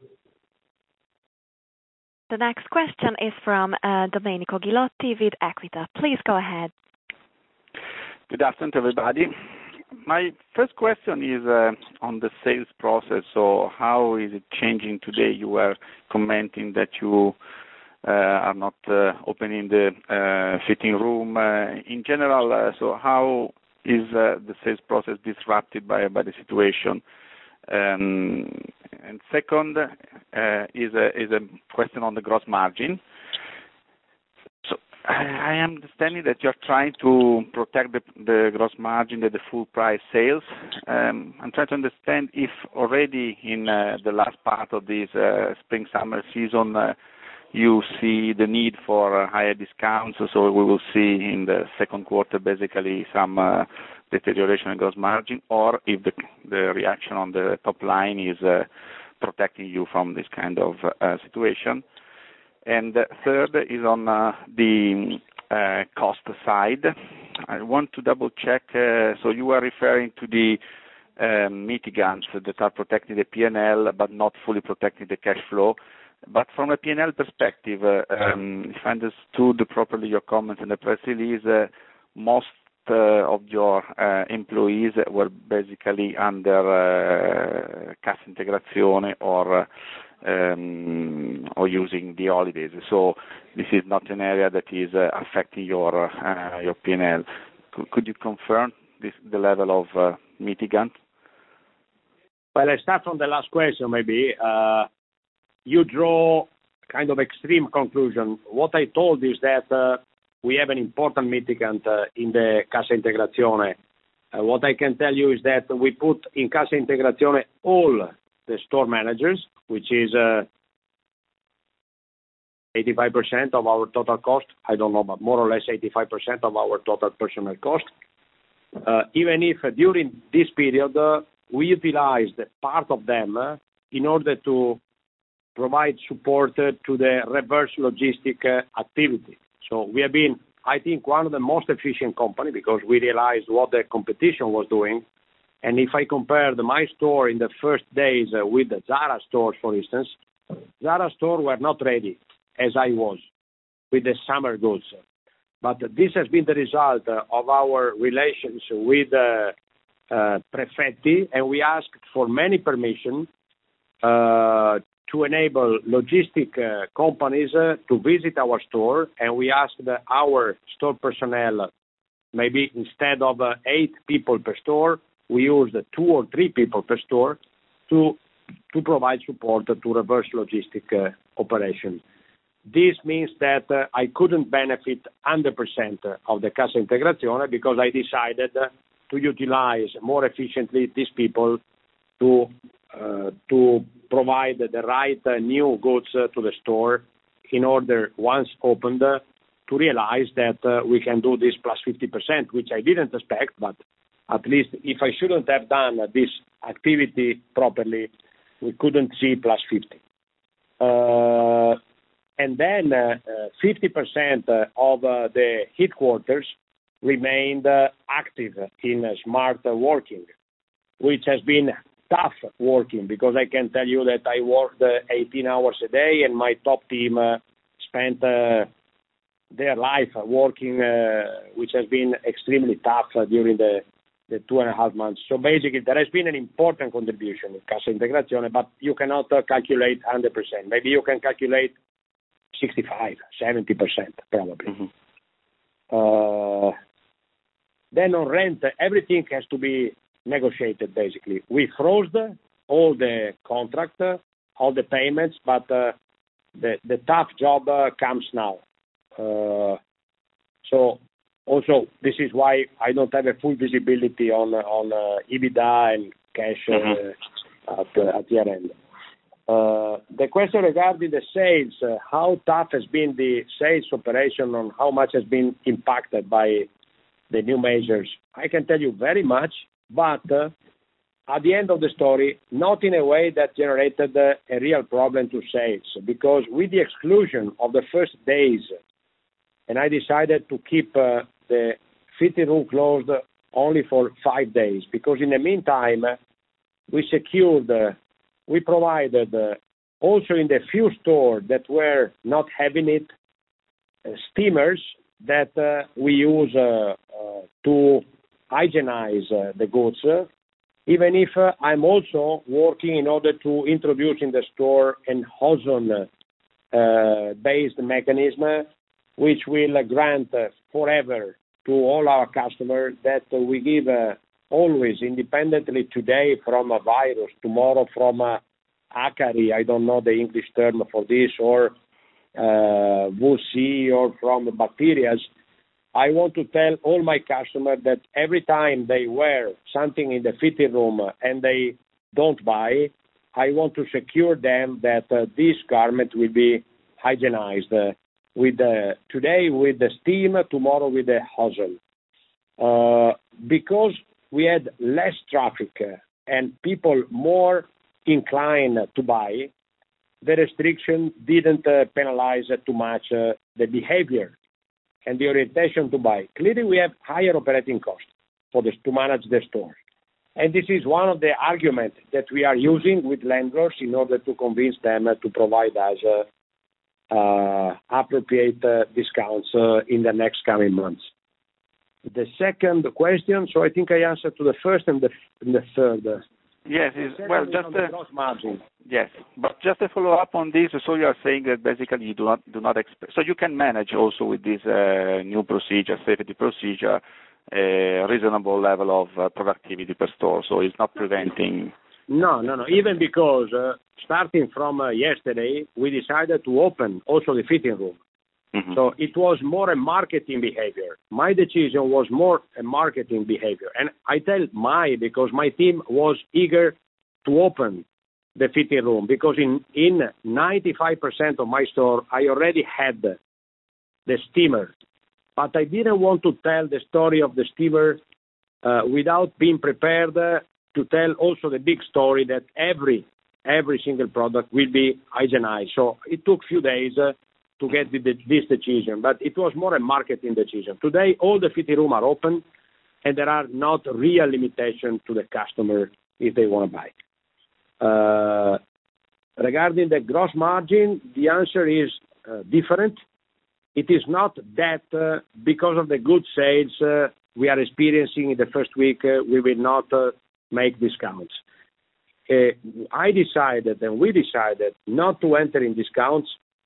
The next question is from uh, Domenico Ghilotti with Equita. Please go ahead. Good afternoon, everybody. My first question is uh, on the sales process. So how is it changing today? You were commenting that you uh, are not uh, opening the uh, fitting room. Uh, in general, uh, so how is uh, the sales process disrupted by, by the situation? Um, and second uh, is, a, is a question on the gross margin. So I am understanding that you're trying to protect the, the gross margin at the full price sales. Um, I'm trying to understand if already in uh, the last part of this uh, spring-summer season uh, you see the need for uh, higher discounts, so we will see in the second quarter basically some uh, deterioration in gross margin, or if the, the reaction on the top line is uh, protecting you from this kind of uh, situation. And uh, third is on uh, the uh, cost side. I want to double-check, uh, so you are referring to the um, mitigants that are protecting the P and L but not fully protecting the cash flow. But from a P and L perspective, uh, um, if I understood properly your comments in the press release, uh, most uh, of your uh, employees were basically under uh, Cassa Integrazione or um, or using the holidays. So this is not an area that is uh, affecting your uh, your P and L. Could, could you confirm this, the level of uh, mitigant? Well, I start from the last question, maybe. Uh, you draw kind of extreme conclusion. What I told is that uh, we have an important mitigant uh, in the Cassa Integrazione. Uh, what I can tell you is that we put in Cassa Integrazione all the store managers, which is uh, eighty-five percent of our total cost. I don't know, but more or less eighty-five percent of our total personnel cost. Uh, even if uh, during this period uh, we utilized part of them uh, in order to provide support uh, to the reverse logistic uh, activity. So we have been, I think, one of the most efficient company because we realized what the competition was doing. And if I compare the, my store in the first days uh, with the Zara stores, for instance, Zara store were not ready as I was with the summer goods. But this has been the result uh, of our relations with uh, uh, Prefetti, and we asked for many permission uh, to enable logistic uh, companies uh, to visit our store, and we asked uh, our store personnel, maybe instead of uh, eight people per store, we used uh, two or three people per store to to provide support to reverse logistic uh, operation. This means that uh, I couldn't benefit one hundred percent of the Cassa Integrazione because I decided uh, to utilize more efficiently these people to uh, to provide the right uh, new goods uh, to the store in order, once opened, uh, to realize that uh, we can do this plus fifty percent, which I didn't expect, but at least if I shouldn't have done uh, this activity properly, we couldn't see plus fifty. Uh, and then uh, uh, fifty percent of uh, the headquarters remained uh, active in uh, smart uh, working, which has been tough working because I can tell you that I worked uh, eighteen hours a day and my top team uh, spent uh, their life working, uh, which has been extremely tough uh, during the, the two and a half months. So basically there has been an important contribution in Cassa Integrazione, but you cannot uh, calculate one hundred percent. Maybe you can calculate sixty-five, seventy percent probably. Mm-hmm. Uh, then on rent, everything has to be negotiated basically. We froze all the contract, uh, all the payments, but uh, the, the tough job uh, comes now. Uh, so also this is why I don't have a full visibility on on uh, EBITDA and cash uh, mm-hmm. at, uh, at year end. Uh, the question regarding the sales, uh, how tough has been the sales operation and how much has been impacted by the new measures? I can tell you very much, but uh, at the end of the story, not in a way that generated uh, a real problem to sales, because with the exclusion of the first days, and I decided to keep uh, the fitting room closed only for five days, because in the meantime, uh, we secured, uh, we provided uh, also in the few stores that were not having it, uh, steamers that uh, we use uh, uh, to hygienize uh, the goods, uh, even if uh, I'm also working in order to introduce in the store an ozone-based uh, mechanism, which will uh, grant uh, forever to all our customers that uh, we give uh, always, independently today from a virus, tomorrow from a acari, I don't know the English term for this, or uh, V C, or from bacteria. I want to tell all my customers that every time they wear something in the fitting room and they don't buy, I want to secure them that uh, this garment will be hygienized uh, with uh, today with the steam, tomorrow with the ozone. Uh, because we had less traffic uh, and people more inclined to buy, the restriction didn't uh, penalize uh, too much uh, the behavior and the orientation to buy. Clearly, we have higher operating costs for this to manage the stores. And this is one of the arguments that we are using with landlords in order to convince them uh, to provide us uh, uh, appropriate uh, discounts uh, in the next coming months. The second question, so I think I answered to the first and the, and the third. Yes, well, just a gross margin. Yes, but just a follow up on this. So you are saying that basically you do not do not expect. So you can manage also with this uh, new procedure, safety procedure, a reasonable level of uh, productivity per store. So it's not preventing. No, no, no. Even because uh, starting from uh, yesterday, we decided to open also the fitting room. Mm-hmm. So it was more a marketing behavior. My decision was more a marketing behavior. And I tell my, because my team was eager to open the fitting room, because in, in ninety-five percent of my store, I already had the steamer. But I didn't want to tell the story of the steamer uh, without being prepared uh, to tell also the big story that every, every single product will be hygienized. So it took a few days uh, to get the, this decision, but it was more a marketing decision. Today, all the fitting rooms are open, and there are not real limitations to the customer if they want to buy. Uh, regarding the gross margin, the answer is uh, different. It is not that uh, because of the good sales uh, we are experiencing in the first week, uh, we will not uh, make discounts. Uh, I decided, and we decided, not to enter in discounts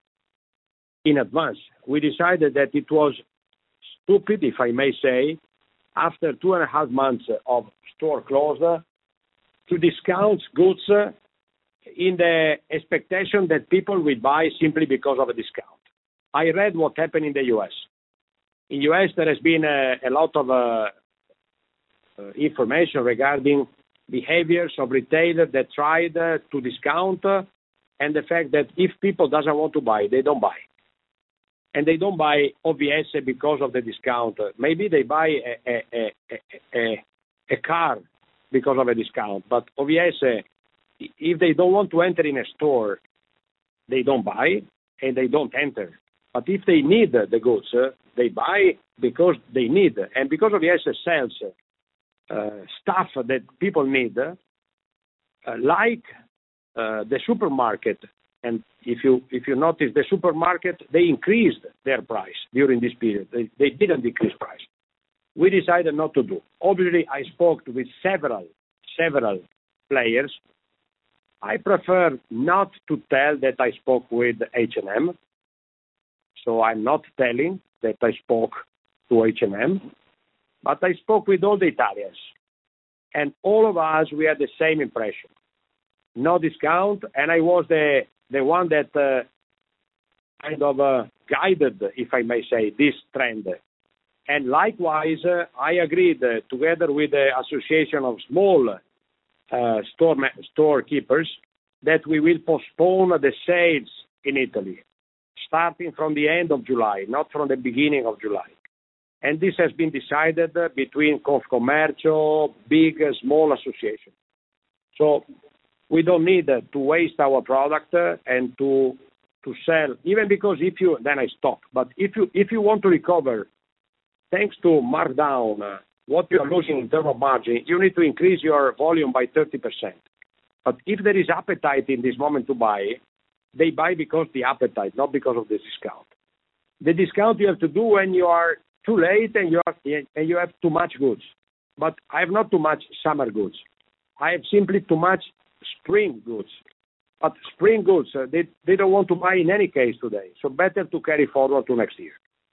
in advance. We decided that it was stupid, if I may say, after two and a half months of store closed, to discount goods in the expectation that people will buy simply because of a discount. I read what happened in the U S. In the U S, there has been a, a lot of uh, uh, information regarding behaviors of retailers that tried uh, to discount uh, and the fact that if people doesn't want to buy, they don't buy. And they don't buy O V S because of the discount. Maybe they buy a, a, a, a, a car because of a discount. But O V S, if they don't want to enter in a store, they don't buy and they don't enter. But if they need the goods, they buy because they need. And because O V S sells uh, stuff that people need, uh, like uh, the supermarket. And if you if you notice, the supermarket, they increased their price during this period. They, they didn't decrease price. We decided not to do. Obviously, I spoke with several, several players. I prefer not to tell that I spoke with H and M. So I'm not telling that I spoke to H and M. But I spoke with all the Italians. And all of us, we had the same impression. No discount. And I was the... the one that uh, kind of uh, guided, if I may say, this trend. And likewise, uh, I agreed uh, together with the Association of Small uh, store storekeepers that we will postpone the sales in Italy, starting from the end of July, not from the beginning of July. And this has been decided uh, between Confcommercio, big, uh, small associations. So we don't need uh, to waste our product uh, and to to sell, even because if you, then I stop. But if you if you want to recover, thanks to markdown, uh, what you are losing in terms of margin, you need to increase your volume by thirty percent. But if there is appetite in this moment to buy, they buy because the appetite, not because of the discount. The discount you have to do when you are too late and you are, and you have too much goods. But I have not too much summer goods. I have simply too much spring goods. But spring goods, uh, they, they don't want to buy in any case today. So better to carry forward to next year.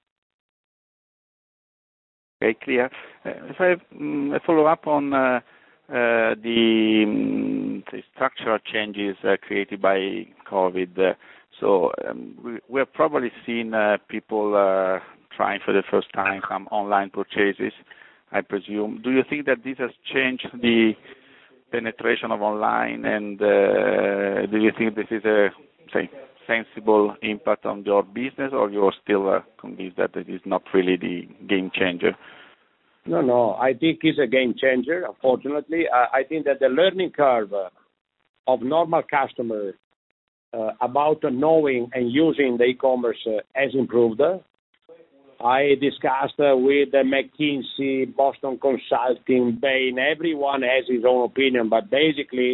Very clear. Uh, if I have um, a follow-up on uh, uh, the, um, the structural changes uh, created by COVID. Uh, so um, we, we have probably seen uh, people uh, trying for the first time some online purchases, I presume. Do you think that this has changed the penetration of online, and uh, do you think this is a, say, sensible impact on your business, or you're still uh, convinced that it is not really the game changer? No, no, I think it's a game changer, unfortunately. Uh, I think that the learning curve uh, of normal customer uh, about uh, knowing and using the e-commerce uh, has improved. I discussed uh, with uh, McKinsey, Boston Consulting, Bain. Everyone has his own opinion, but basically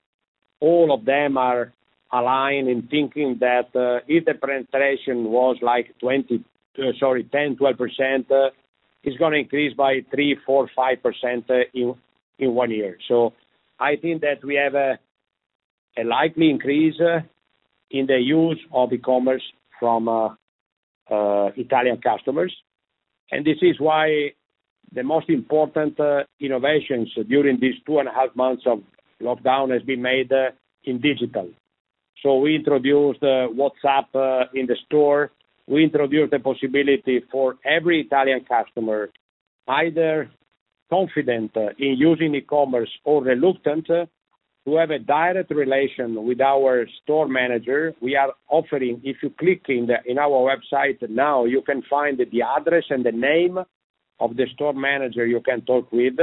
all of them are aligned in thinking that uh, if the penetration was like twenty, uh, sorry, ten, twelve percent, uh, it's going to increase by three, four, five percent uh, in in one year. So I think that we have a, a likely increase uh, in the use of e-commerce from uh, uh, Italian customers, and this is why the most important uh, innovations during these two and a half months of lockdown has been made uh, in digital. So we introduced uh, WhatsApp uh, in the store. We introduced the possibility for every Italian customer, either confident uh, in using e-commerce or reluctant, uh, to have a direct relation with our store manager. We are offering, if you click in, the, in our website now, you can find the address and the name of the store manager you can talk with,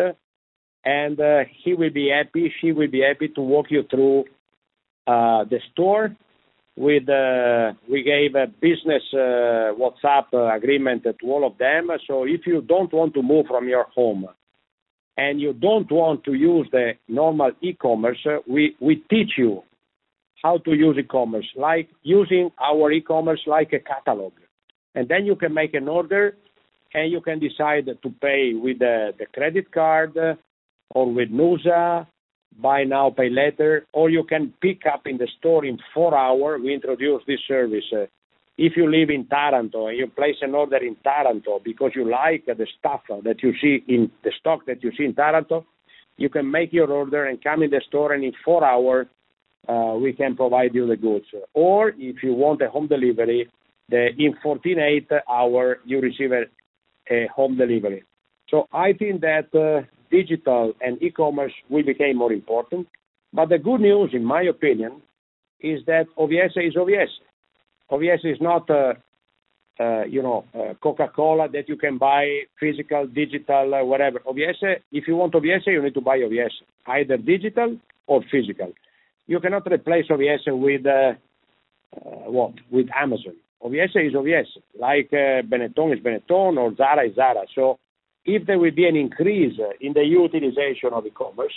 and uh, he will be happy, she will be happy to walk you through uh, the store. With uh, we gave a business uh, WhatsApp uh, agreement to all of them. So if you don't want to move from your home and you don't want to use the normal e-commerce, uh, we, we teach you how to use e-commerce, like using our e-commerce like a catalog. And then you can make an order and you can decide to pay with the, the credit card uh, or with Nusa, buy now, pay later, or you can pick up in the store in four hours. We introduce this service. Uh, if you live in Taranto and you place an order in Taranto because you like the stuff that you see in the stock that you see in Taranto, you can make your order and come in the store, and in four hours uh, we can provide you the goods. Or if you want a home delivery, the, in forty-eight hours you receive a, a home delivery. So I think that uh, digital and e-commerce will become more important. But the good news, in my opinion, is that O V S is O V S. O V S is not, uh, uh, you know, uh, Coca-Cola that you can buy physical, digital, uh, whatever. O V S, if you want O V S, you need to buy O V S, either digital or physical. You cannot replace O V S with uh, uh, what? With Amazon. O V S is O V S, like uh, Benetton is Benetton or Zara is Zara. So if there will be an increase in the utilization of e-commerce,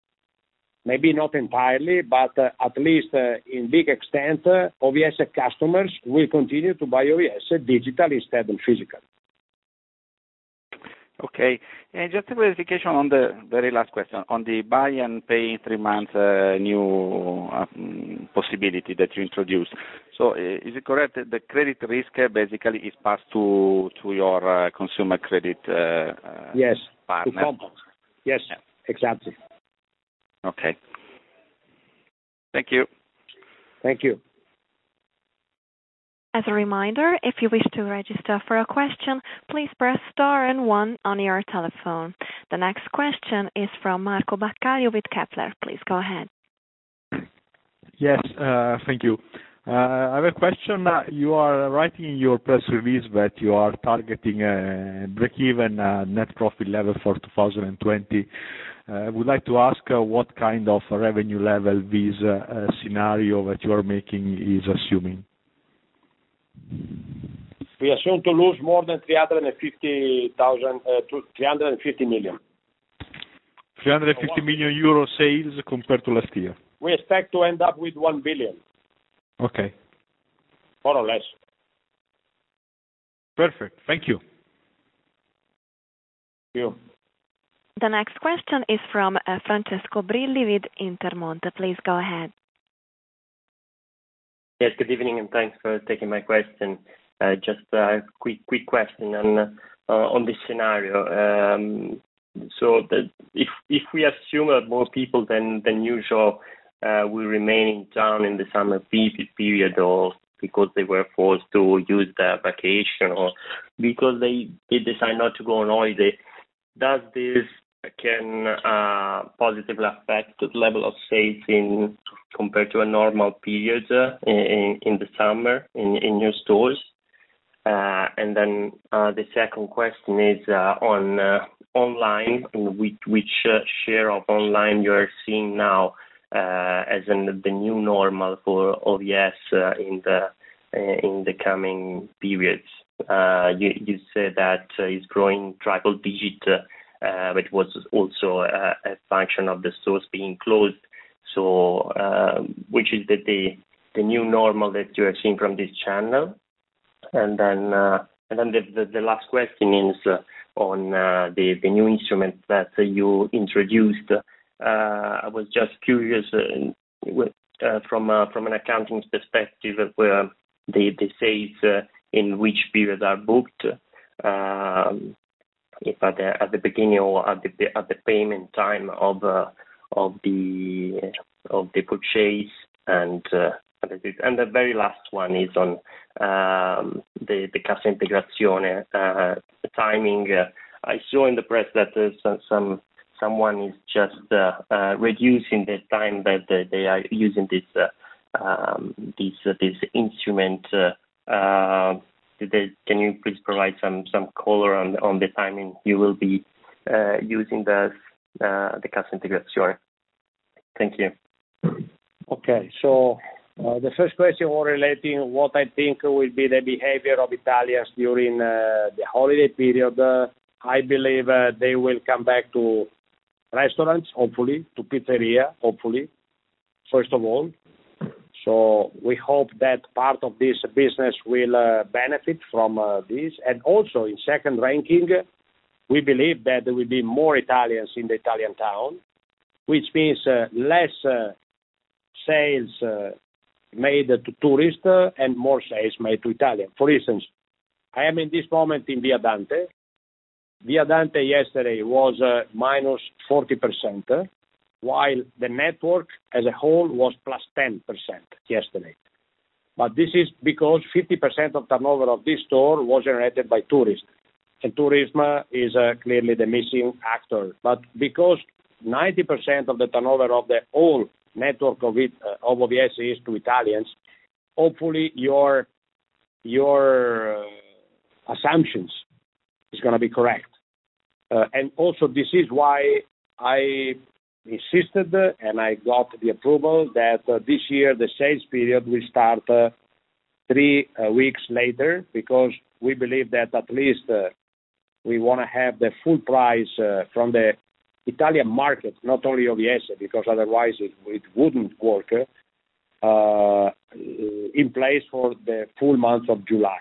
maybe not entirely, but uh, at least uh, in big extent, uh, O V S customers will continue to buy O V S digital instead of physical. Okay. And just a clarification on the very last question, on the buy and pay in three months uh, new um, possibility that you introduced. So uh, is it correct that the credit risk uh, basically is passed to to your uh, consumer credit uh, uh, yes, partner? To Compass. Yes, yeah. Exactly. Okay. Thank you. Thank you. As a reminder, if you wish to register for a question, please press star and one on your telephone. The next question is from Marco Baccaglio with Kepler. Please go ahead. Yes, uh, thank you. Uh, I have a question. Uh, you are writing in your press release that you are targeting a break-even uh, net profit level for two thousand twenty. I uh, would like to ask uh, what kind of revenue level this uh, scenario that you are making is assuming. We assume to lose more than three hundred fifty thousand, uh, to three hundred fifty million. three hundred fifty million euro sales compared to last year. We expect to end up with one billion. Okay. More or less. Perfect. Thank you. Thank you. The next question is from uh, Francesco Brilli with Intermonte. Please go ahead. Yes, good evening, and thanks for taking my question. Uh, just a quick quick question on uh, on this scenario. Um, so that if if we assume that more people than than usual uh, will remain in town in the summer period, or because they were forced to use their vacation, or because they they decide not to go on holiday, does this can uh, positively affect the level of sales in compared to a normal period uh, in, in the summer in, in your stores? Uh, and then uh, the second question is uh, on uh, online, which, which uh, share of online you are seeing now uh, as in the new normal for O V S uh, in the in the coming periods? Uh, you, you said that uh, it's growing triple digit, uh, but it was also a, a function of the stores being closed. So, uh, which is the, the the new normal that you are seeing from this channel? And then, uh, and then the, the, the last question is uh, on uh, the the new instrument that uh, you introduced. Uh, I was just curious uh, uh, from uh, from an accounting perspective, where the the sales uh, in which period are booked, um, if at the at the beginning or at the at the payment time of uh, of the of the purchase, and uh, and the very last one is on um, the the Cassa Integrazione uh, timing. Uh, I saw in the press that uh, some, some someone is just uh, uh, reducing the time that uh, they are using this uh, um, this uh, this instrument. Uh, Uh, they, can you please provide some, some color on on the timing you will be uh, using the uh, the Cassa Integrazione? Thank you. Okay, so uh, the first question was relating what I think will be the behavior of Italians during uh, the holiday period. Uh, I believe uh, they will come back to restaurants, hopefully, to pizzeria, hopefully, first of all. So we hope that part of this business will uh, benefit from uh, this. And also in second ranking, we believe that there will be more Italians in the Italian town, which means uh, less uh, sales uh, made to tourists uh, and more sales made to Italians. For instance, I am in this moment in Via Dante. Via Dante yesterday was uh, minus forty percent. While the network as a whole was plus ten percent yesterday. But this is because fifty percent of turnover of this store was generated by tourists. And tourism is uh, clearly the missing actor. But because ninety percent of the turnover of the whole network of, it, uh, of O V S is to Italians, hopefully your, your uh, assumptions is going to be correct. Uh, and also this is why I insisted and I got the approval that uh, this year the sales period will start uh, three uh, weeks later, because we believe that at least uh, we want to have the full price uh, from the Italian market, not only O V S, because otherwise it, it wouldn't work, uh, in place for the full month of July.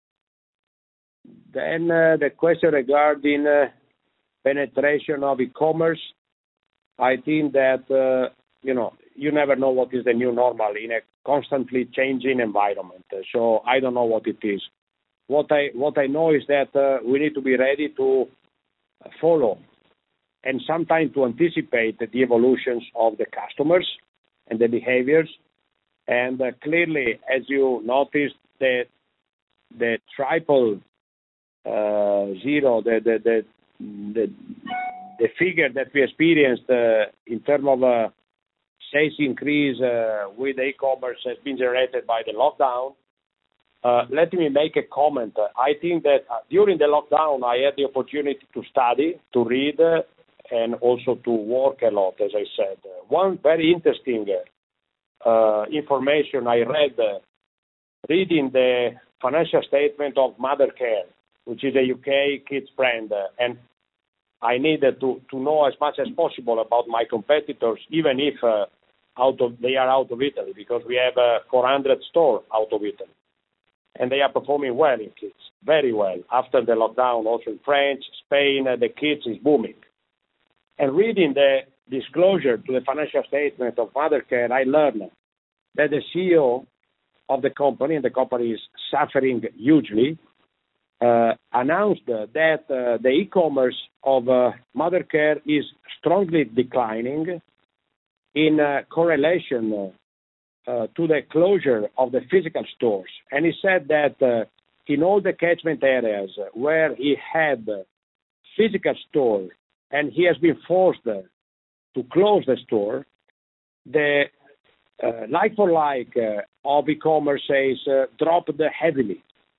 Then uh, the question regarding uh, penetration of e-commerce, I think that, uh, you know, you never know what is the new normal in a constantly changing environment. So I don't know what it is. What I what I know is that uh, we need to be ready to follow and sometimes to anticipate the evolutions of the customers and the behaviors. And uh, clearly, as you noticed, the the triple uh, zero, the the the, the The figure that we experienced uh, in terms of uh, sales increase uh, with e-commerce has been generated by the lockdown. Uh, let me make a comment. I think that uh, during the lockdown, I had the opportunity to study, to read, uh, and also to work a lot, as I said. Uh, one very interesting uh, information I read, uh, reading the financial statement of Mothercare, which is a U K kids brand, uh, and I needed to, to know as much as possible about my competitors, even if uh, out of they are out of Italy, because we have uh, four hundred stores out of Italy. And they are performing well in kids, very well. After the lockdown, also in France, Spain, uh, the kids is booming. And reading the disclosure to the financial statement of Mothercare, I learned that the C E O of the company, and the company is suffering hugely, Uh, announced uh, that uh, the e-commerce of uh, Mothercare is strongly declining in uh, correlation uh, uh, to the closure of the physical stores. And he said that uh, in all the catchment areas where he had uh, physical store and he has been forced uh, to close the store, the uh, like-for-like uh, of e-commerce sales uh, dropped heavily.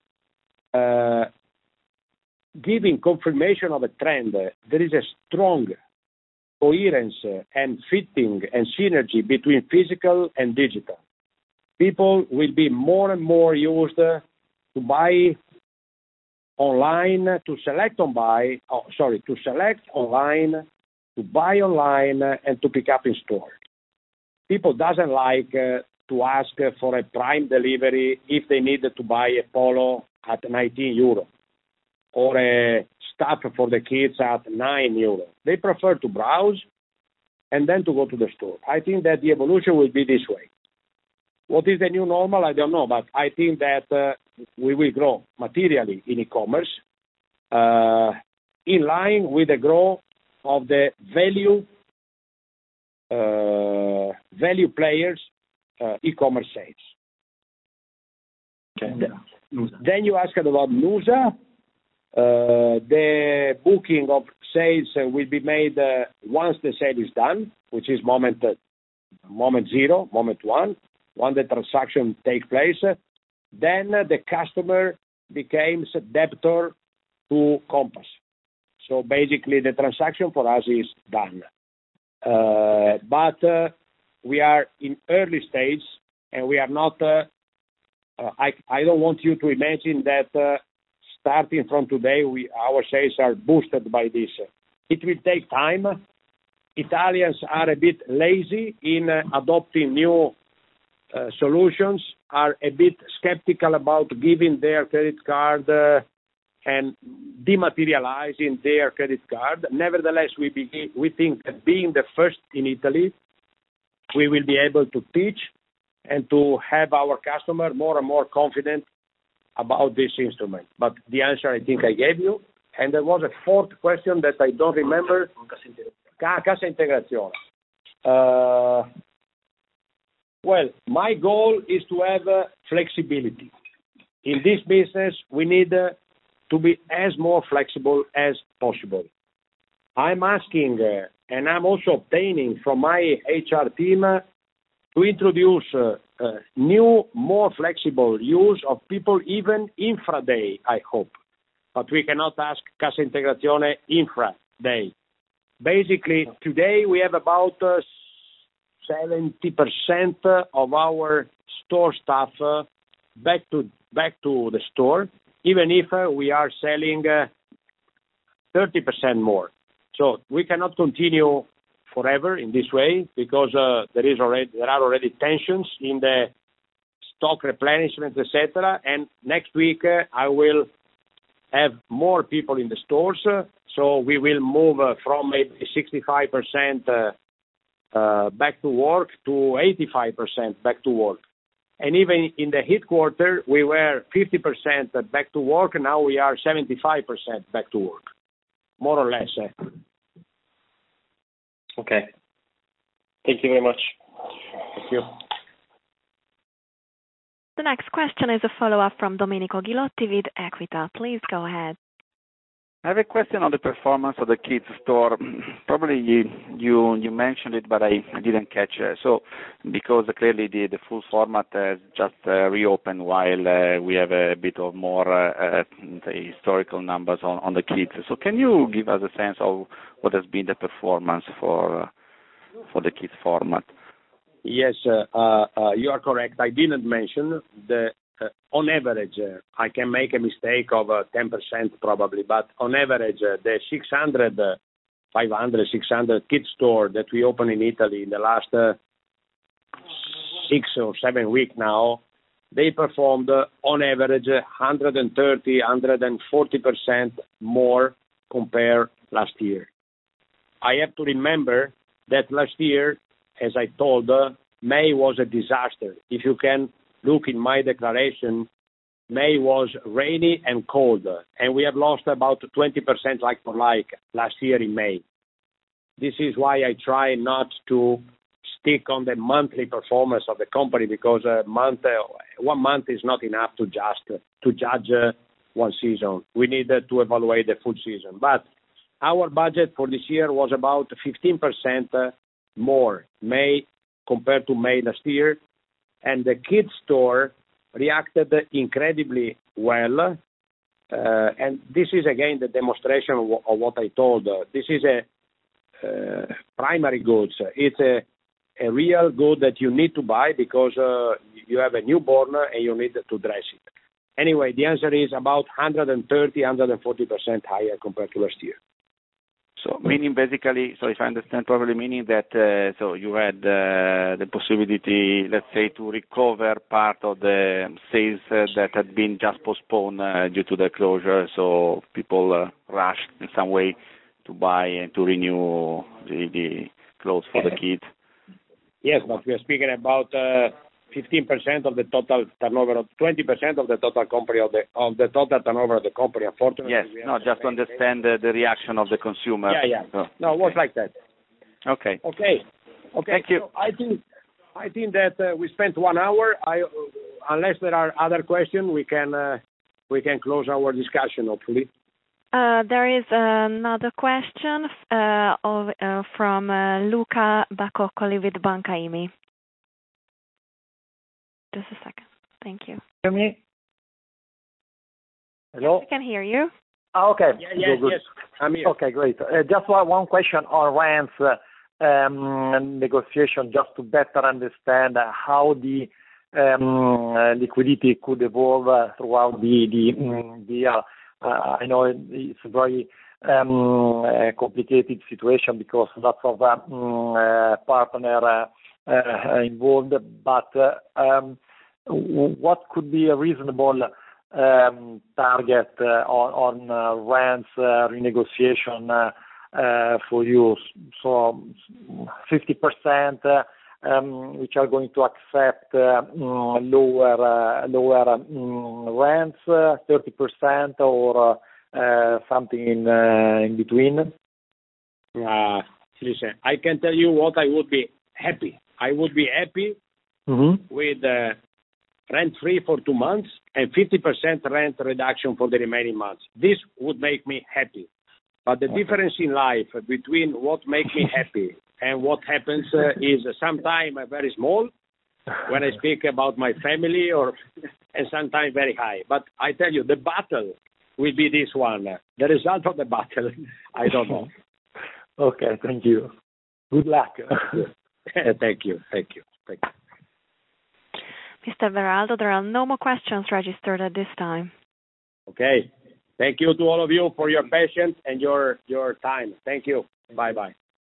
Uh, giving confirmation of a trend, uh, there is a strong coherence uh, and fitting and synergy between physical and digital. people will be more and more used to buy online, to select on buy, oh, sorry, to select online, to buy online, and to pick up in store. People doesn't like uh, to ask for a prime delivery if they need to buy a polo at nineteen euro or a stuff for the kids at nine euro. They prefer to browse and then to go to the store. I think that the evolution will be this way. What is the new normal? I don't know, but I think that uh, we will grow materially in e-commerce uh, in line with the growth of the value uh, value players uh, e-commerce sales. Okay. The, then you asked about Nusa. Uh, the booking of sales uh, will be made uh, once the sale is done, which is moment uh, moment zero, moment one, when the transaction takes place. Uh, then uh, the customer becomes a debtor to Compass. So basically, the transaction for us is done. Uh, but uh, we are in early stage, and we are not. Uh, uh, I I don't want you to imagine that. Uh, Starting from today, we, our sales are boosted by this. It will take time. Italians are a bit lazy in uh, adopting new uh, solutions, are a bit skeptical about giving their credit card uh, and dematerializing their credit card. Nevertheless, we, begin, we think that being the first in Italy, we will be able to teach and to have our customer more and more confident about this instrument. But the answer I think I gave you. And there was a fourth question that I don't remember. Cassa integrazione. Uh, well, my goal is to have uh, flexibility. In this business, we need uh, to be as more flexible as possible. I'm asking, uh, and I'm also obtaining from my H R team uh, to introduce uh, uh, new, more flexible use of people even infra-day, I hope. But we cannot ask Cassa Integrazione infra-day. Basically, today we have about uh, seventy percent of our store staff uh, back to back to the store, even if uh, we are selling uh, thirty percent more. So we cannot continue forever in this way because uh, there is already there are already tensions in the stock replenishment, et cetera. And next week uh, I will have more people in the stores, uh, so we will move uh, from maybe sixty-five percent uh, uh, back to work to eighty-five percent back to work. And even in the headquarters, we were fifty percent back to work, and now we are seventy-five percent back to work, more or less. Uh. Okay. Thank you very much. Thank you. The next question is a follow-up from Domenico Ghilotti with Equita. Please go ahead. I have a question on the performance of the kids store. Probably you you, you mentioned it, but I, I didn't catch it. So, because clearly the, the full format has just uh, reopened while uh, we have a bit of more uh, uh, the historical numbers on, on the kids. So, can you give us a sense of what has been the performance for uh, for the kids format? Yes, uh, uh, you are correct. I didn't mention the. Uh, on average, uh, I can make a mistake of uh, ten percent probably, but on average, uh, the six hundred, uh, five hundred, six hundred kids store that we opened in Italy in the last uh, six or seven weeks now, they performed uh, on average uh, one hundred thirty, one hundred forty percent more compared last year. I have to remember that last year, as I told, uh, May was a disaster. If you can look in my declaration, May was rainy and cold, and we have lost about twenty percent like for like last year in May. This is why I try not to stick on the monthly performance of the company, because a month, uh, one month is not enough to just uh, to judge uh, one season. We need uh, to evaluate the full season. But our budget for this year was about fifteen percent uh, more May compared to May last year. And the kids store reacted incredibly well. Uh, and this is, again, the demonstration of, of what I told. Uh, this is a uh, primary goods. It's a a real good that you need to buy because uh, you have a newborn and you need to dress it. Anyway, the answer is about one thirty, one forty percent higher compared to last year. So meaning basically, so if I understand properly, meaning that uh, so you had uh, the possibility, let's say, to recover part of the sales uh, that had been just postponed uh, due to the closure, so people uh, rushed in some way to buy and to renew the, the clothes for the kids. Yes, but we are speaking about uh, fifteen percent of the total turnover, of twenty percent of the total company of the of the total turnover of the company. Unfortunately, yes, no, just to understand the, the reaction of the consumer. Yeah, yeah. So, no, it was like that. Okay. Okay. Okay. Thank you. So I think I think that uh, we spent one hour. I, uh, unless there are other questions, we can uh, we can close our discussion. Hopefully. Uh, there is another question uh, of, uh, from uh, Luca Bacoccoli with Banca I M I. Just a second. Thank you. Hear me? Hello? Yes, I can hear you. Ah, okay. Yeah, yes, good, yes. I'm here. Okay, great. Uh, just one one question on rents uh, um, negotiation, just to better understand uh, how the um, uh, liquidity could evolve uh, throughout the the, um, the year. Uh, I know it's a very um, uh, complicated situation because lots of uh, um, uh, partner uh, uh, involved, but uh, um, what could be a reasonable um, target uh, on, on uh, rents uh, renegotiation uh, uh, for you? So fifty percent uh, um, which are going to accept uh, um, lower uh, lower um, rents, uh, thirty percent or uh, uh, something in uh, in between? Uh, listen, I can tell you what I would be happy. I would be happy Mm-hmm. with uh, rent-free for two months and fifty percent rent reduction for the remaining months. This would make me happy. But the okay. difference in life between what makes me happy and what happens uh, is sometimes very small when I speak about my family, or and sometimes very high. But I tell you, the battle will be this one. The result of the battle, I don't know. Okay, thank you. Good luck. Thank you, thank you, thank you. Mister Beraldo, there are no more questions registered at this time. Okay. Thank you to all of you for your patience and your, your time. Thank you. Bye-bye.